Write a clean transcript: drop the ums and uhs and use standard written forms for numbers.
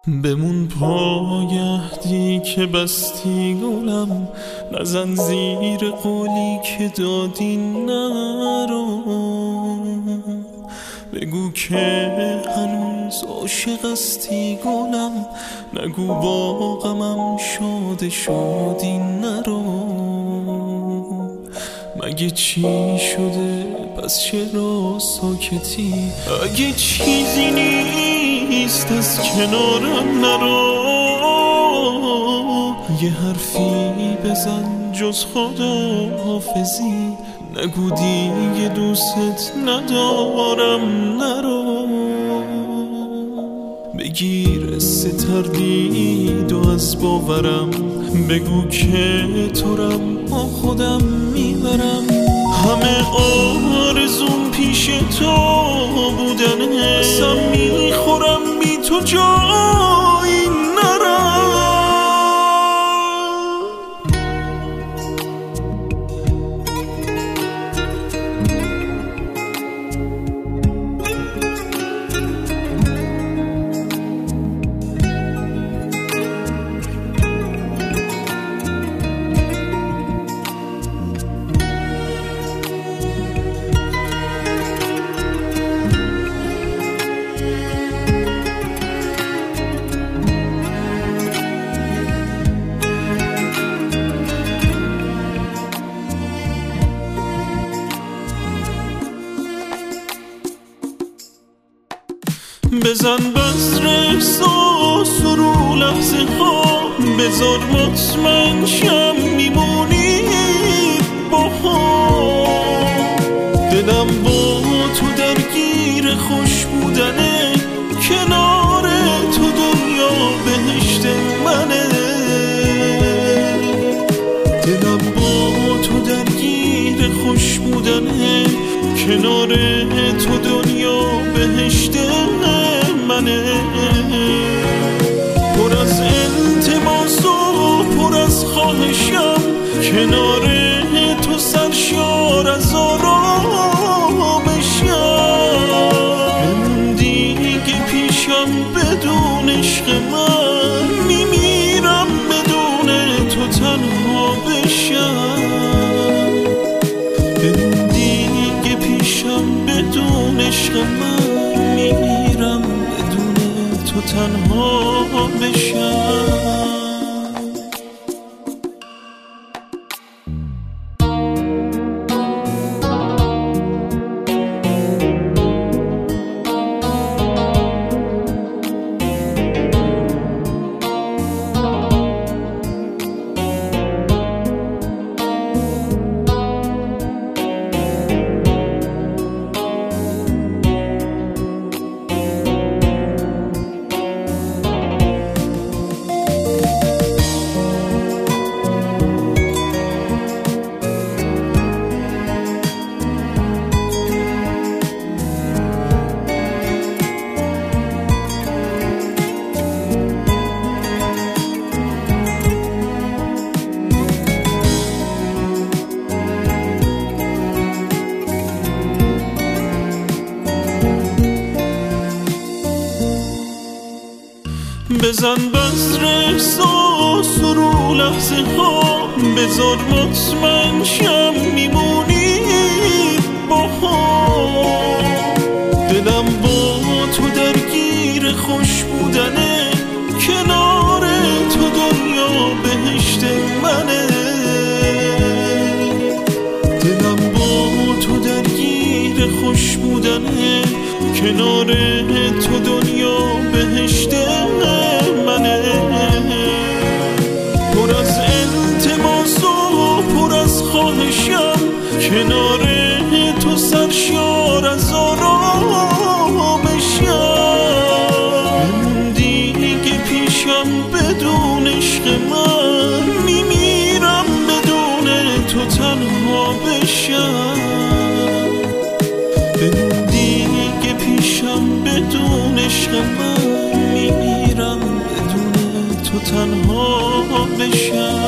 بمون پایه‌دی که بستی گلم، نزن زیر قولی که دادی نرو. بگو که هنوز عاشق استی گلم، نگو با غمم شاده شدی نرو. مگه چی شده پس چرا ساکتی؟ اگه چیزی نیست از کنارم نرو. یه حرفی بزن جز خداحافظی، نگو دیگه دوست ندارم نرو. بگیر ستردید و از باورم، بگو که تورم با خودم میبرم. همه آرزوم پیش تو بودنه، اصلا میخورم بی تو جایی نرم. بزن بذر احساس رو لحظه ها، بذار مطمئن شم میمونی با هم. دلم با تو درگیر خوش بودنه، کنار تو دنیا بهشت منه. دلم با تو درگیر خوش بودنه، کنار تو دنیا بهشت منه. پر از التماس و پر از خواهشم، کنار تو سرشار از آرامشم. بمون دیگه پیشم بدون عشق من، میمیرم بدون تو تنها بشم. بمون دیگه پیشم بدون عشق من، میمیرم بدون تو تنها بشم. بزن بذر احساس رو لحظه ها، بذار مطمئن شم میمونی با هم. دلم با تو درگیر خوش بودنه، کنار تو دنیا بهشت منه. دلم با تو درگیر خوش بودنه، کنار تو دنیا بهشت منه. پر از التماس و پر از خواهشم، کنار تو سرشار از آرامشم. بمون دیگه پیشم بدون عشق من، میمیرم بدون تو تنها بشم. بمون دیگه پیشم بدون عشق من، میمیرم بدون تو تنها بشم.